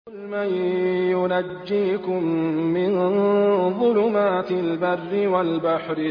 من ينجيكم من ظلمات البر والبحر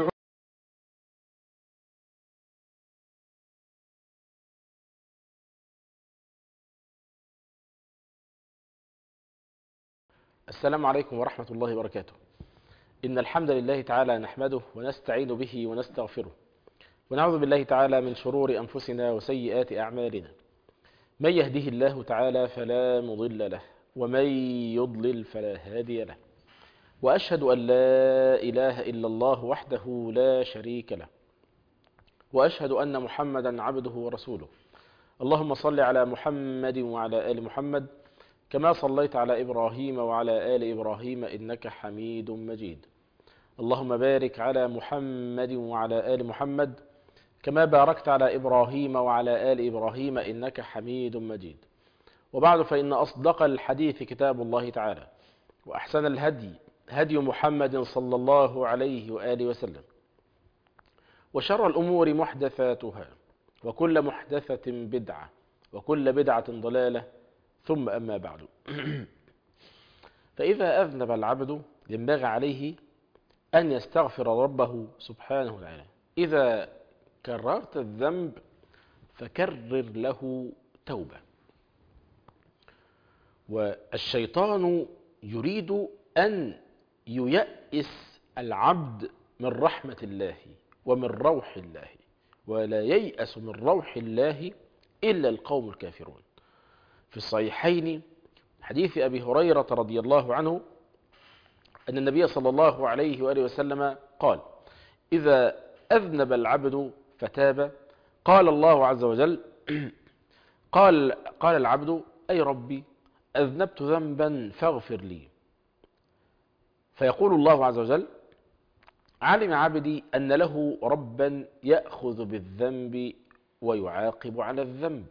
السلام عليكم ورحمة الله وبركاته. إن الحمد لله تعالى نحمده ونستعين به ونستغفره، ونعوذ بالله تعالى من شرور أنفسنا وسيئات أعمالنا. من يهده الله تعالى فلا مضل له، ومن يضلل فلا هادي له. وأشهد أن لا إله إلا الله وحده لا شريك له، وأشهد أن محمدا عبده ورسوله. اللهم صل على محمد وعلى آل محمد كما صليت على إبراهيم وعلى آل إبراهيم إنك حميد مجيد. اللهم بارك على محمد وعلى آل محمد كما باركت على إبراهيم وعلى آل إبراهيم إنك حميد مجيد. وبعد، فإن أصدق الحديث كتاب الله تعالى، وأحسن الهدي هدي محمد صلى الله عليه وآله وسلم، وشر الأمور محدثاتها، وكل محدثة بدعة، وكل بدعة ضلالة، ثم أما بعد. فإذا أذنب العبد ينبغي عليه أن يستغفر ربه سبحانه وتعالى. إذا كررت الذنب فكرر له توبة. والشيطان يريد أن ييأس العبد من رحمة الله ومن روح الله، ولا ييأس من روح الله إلا القوم الكافرون. في الصحيحين حديث أبي هريرة رضي الله عنه أن النبي صلى الله عليه وآله وسلم قال: إذا أذنب العبد فتاب قال الله عز وجل قال العبد: أي ربي، أذنبت ذنبا فاغفر لي. فيقول الله عز وجل: علم عبدي أن له ربا يأخذ بالذنب ويعاقب على الذنب.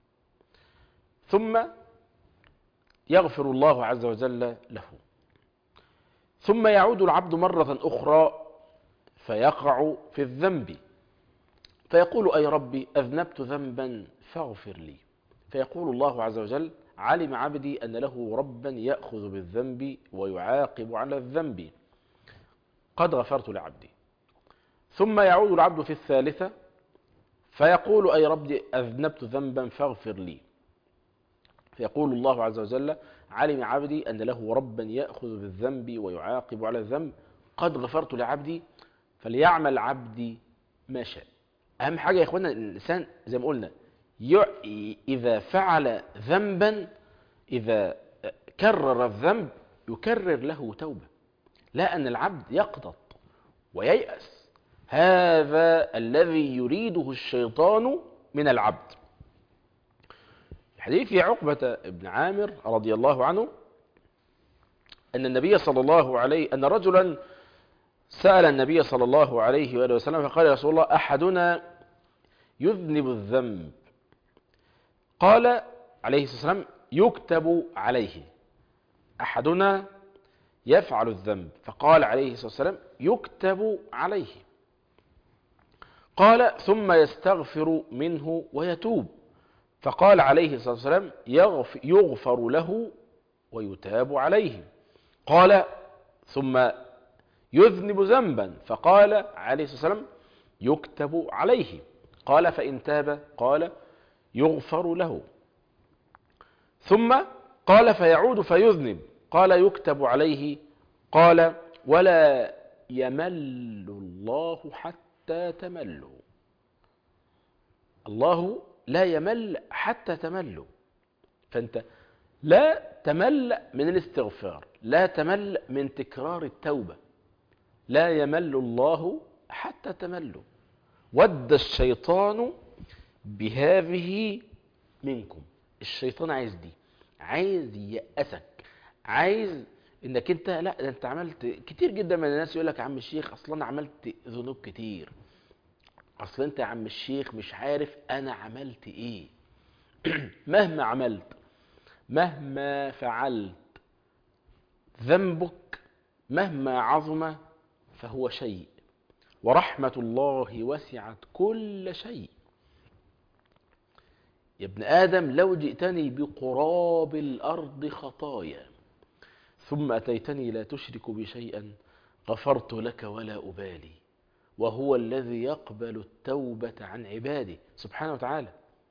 ثم يغفر الله عز وجل له. ثم يعود العبد مرة أخرى فيقع في الذنب، فيقول: أي ربي، أذنبت ذنبا فاغفر لي. فيقول الله عز وجل: علم عبدي أن له ربا يأخذ بالذنب ويعاقب على الذنب، قد غفرت لعبدي. ثم يعود العبد في الثالثة فيقول: أي ربي، أذنبت ذنبا فاغفر لي. فيقول الله عز وجل: علم عبدي أن له ربا يأخذ بالذنب ويعاقب على الذنب، قد غفرت لعبدي، فليعمل عبدي ما شاء. أهم حاجة يا إخوانا الإنسان زي ما قلنا إذا فعل ذنبا، إذا كرر الذنب يكرر له توبة، لا أن العبد يقنط وييأس. هذا الذي يريده الشيطان من العبد. حديث عقبة بن عامر رضي الله عنه أن النبي صلى الله عليه أن رجلا سأل النبي صلى الله عليه وآله وسلم فقال: يا رسول الله، أحدنا يذنب الذنب. قال عليه الصلاة والسلام: يكتب عليه. أحدنا يفعل الذنب، فقال عليه الصلاة والسلام: يكتب عليه. قال: ثم يستغفر منه ويتوب، فقال عليه الصلاة والسلام: يغفر له ويتاب عليه. قال: ثم يذنب ذنبا، فقال عليه الصلاة والسلام: يكتب عليه. قال: فإن تاب قال: يغفر له. ثم قال: فيعود فيذنب، قال: يكتب عليه. قال: ولا يمل الله حتى تملوا. الله لا يمل حتى تملوا. فأنت لا تمل من الاستغفار، لا تمل من تكرار التوبة. لا يمل الله حتى تملوا. ود الشيطان بهذه منكم. الشيطان عايز دي، عايز ييأسك، عايز انك انت لا ده انت عملت كتير جدا. من الناس يقول لك: يا عم الشيخ، اصلا انا عملت ذنوب كتير، اصلا انت يا عم الشيخ مش عارف انا عملت ايه. مهما عملت، مهما فعلت، ذنبك مهما عظم فهو شيء، ورحمة الله وسعت كل شيء. يا ابن آدم لو جئتني بقراب الأرض خطايا ثم أتيتني لا تشرك بي شيئا غفرت لك ولا أبالي، وهو الذي يقبل التوبة عن عباده سبحانه وتعالى.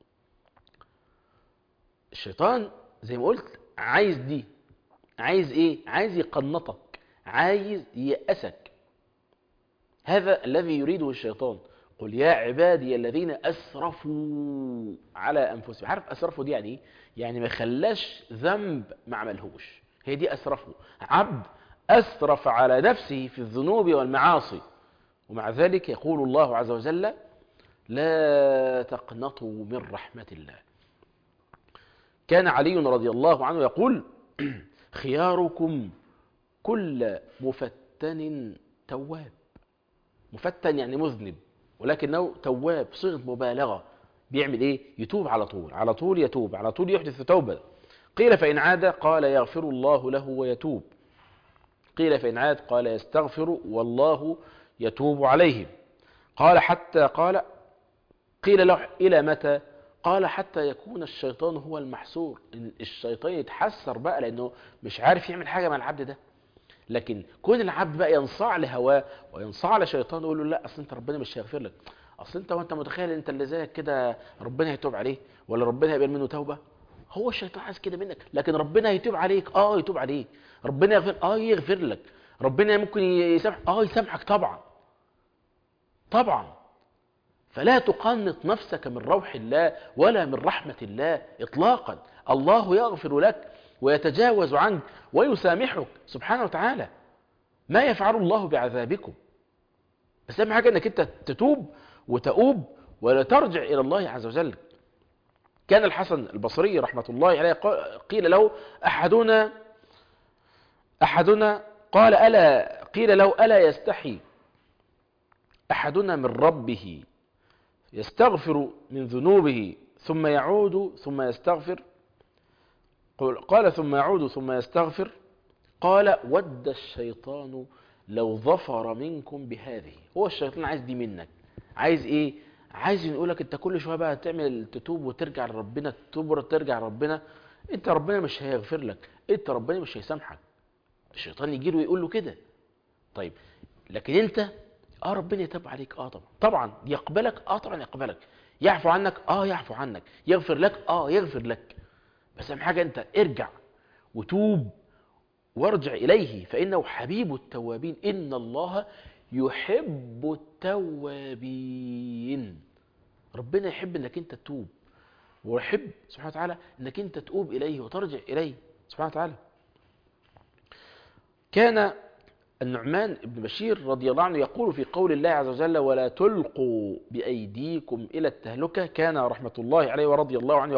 الشيطان زي ما قلت عايز دي، عايز ايه؟ عايز يقنطك، عايز ييأسك. هذا الذي يريده الشيطان. قل يا عبادي الذين أسرفوا على أنفسهم. عارف أسرفوا دي يعني ايه؟ يعني ما خلاش ذنب ما عملهوش، هي دي أسرفوا. عبد أسرف على نفسه في الذنوب والمعاصي، ومع ذلك يقول الله عز وجل لا تقنطوا من رحمة الله. كان علي رضي الله عنه يقول خياركم كل مفتن تواب. مفتن يعني مذنب، ولكنه تواب، صيغة مبالغة. بيعمل ايه؟ يتوب على طول، على طول يتوب، على طول يحدث توبة. قيل فإن عاد قال يغفر الله له ويتوب، قيل فإن عاد قال يستغفر والله يتوب عليهم. قيل له إلى متى؟ قال حتى يكون الشيطان هو المحسور. الشيطان يتحسر بقى لأنه مش عارف يعمل حاجة مع العبد ده. لكن كون العبد بقى ينصاع لهواه وينصاع لشيطان يقول له لا اصل انت ربنا مش هيغفر لك، اصل انت متخيل انت اللي زيك كده ربنا هيتوب عليه ولا ربنا هيقبل منه توبه؟ هو الشيطان عايز كده منك، لكن ربنا هيتوب عليك، يتوب عليك. ربنا يغفر، يغفر لك. ربنا ممكن يسامح، يسامحك طبعا طبعا. فلا تقنط نفسك من روح الله ولا من رحمة الله اطلاقا. الله يغفر لك ويتجاوز عنك ويسامحك سبحانه وتعالى. ما يفعل الله بعذابكم؟ بس اهم حاجه انك انت تتوب وتؤوب ولا ترجع الى الله عز وجل. كان الحسن البصري رحمه الله عليه قيل له احدنا قيل له الا يستحي احدنا من ربه يستغفر من ذنوبه ثم يعود ثم يستغفر؟ قال ثم يعود ثم يستغفر. قال ود الشيطان لو ظفر منكم بهذه. هو الشيطان عايز دي منك. عايز ايه؟ عايز يقولك انت كل شويه بقى تعمل تتوب وترجع لربنا، تتوب وترجع لربنا. انت ربنا مش هيغفر لك، انت ربنا مش هيسامحك. الشيطان يجي له ويقول له كده. طيب لكن انت ربنا يتوب عليك، طبعا يقبلك، طبعا يقبلك. يعفو عنك، يعفو عنك. يغفر لك، يغفر لك. بس اهم حاجه انت ارجع وتوب وارجع إليه، فإنه حبيب التوابين. إن الله يحب التوابين. ربنا يحب أنك أنت تتوب، ويحب سبحانه وتعالى أنك أنت تؤوب إليه وترجع إليه سبحانه وتعالى. كان النعمان بن بشير رضي الله عنه يقول في قول الله عز وجل ولا تلقوا بأيديكم إلى التهلكة. كان رحمة الله عليه ورضي الله عنه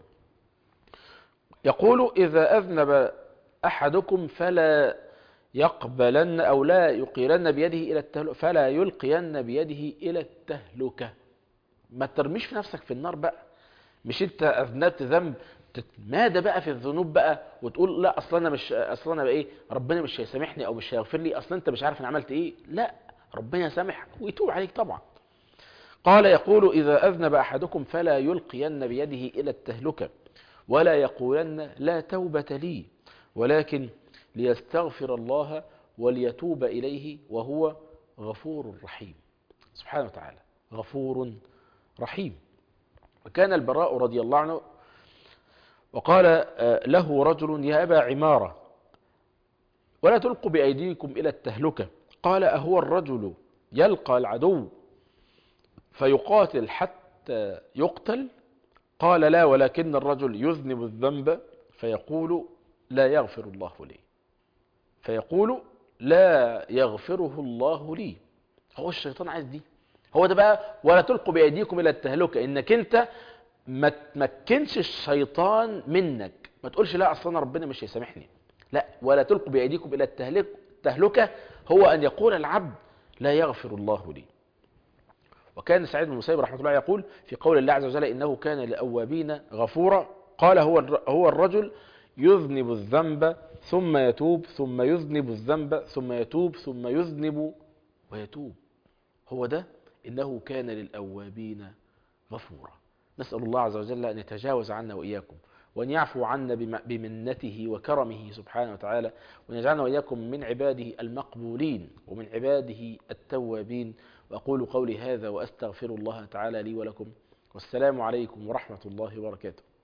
يقول إذا أذنب أحدكم فلا يقبلن أو لا يقيلن بيده إلى التهلكة، فلا يلقين بيده إلى التهلكة. ما ترميش في نفسك في النار بقى. مش انت أذنبت ذنب تتمادى بقى في الذنوب بقى وتقول لا أصلا أنا بقى ربنا مش هيسامحني أو مش هيغفر لي، أصلا أنت مش عارف أنا عملت إيه. لا، ربنا يسامحك ويتوب عليك طبعا. قال يقول إذا أذنب أحدكم فلا يلقين بيده إلى التهلكة ولا يقولن لا توبة لي ولكن ليستغفر الله وليتوب إليه وهو غفور رحيم. سبحانه وتعالى غفور رحيم. وكان البراء رضي الله عنه وقال له رجل يا أبا عمارة ولا تلقوا بأيديكم إلى التهلكة. قال أهو الرجل يلقى العدو فيقاتل حتى يقتل؟ قال لا، ولكن الرجل يذنب الذنب فيقول لا يغفر الله لي، فيقول لا يغفره الله لي. هو الشيطان عايز دي. هو ده بقى ولا تلقوا بأيديكم إلى التهلكة، إنك أنت ما تمكنش الشيطان منك. ما تقولش لا أصلا ربنا مش هيسامحني. لا، ولا تلقوا بأيديكم إلى التهلكة هو أن يقول العبد لا يغفر الله لي. وكان سعيد بن المسيب رحمه الله يقول في قول الله عز وجل إنه كان لأوابين غفورا. قال هو الرجل يذنب الذنب ثم يتوب ثم يذنب الذنب ثم يتوب ثم يذنب ويتوب. هو ده إنه كان للأوابين غفورا. نسأل الله عز وجل أن يتجاوز عنا وإياكم، وأن يعفو عنا بمنته وكرمه سبحانه وتعالى، وأن يجعلنا وإياكم من عباده المقبولين ومن عباده التوابين. وأقول قولي هذا وأستغفر الله تعالى لي ولكم، والسلام عليكم ورحمة الله وبركاته.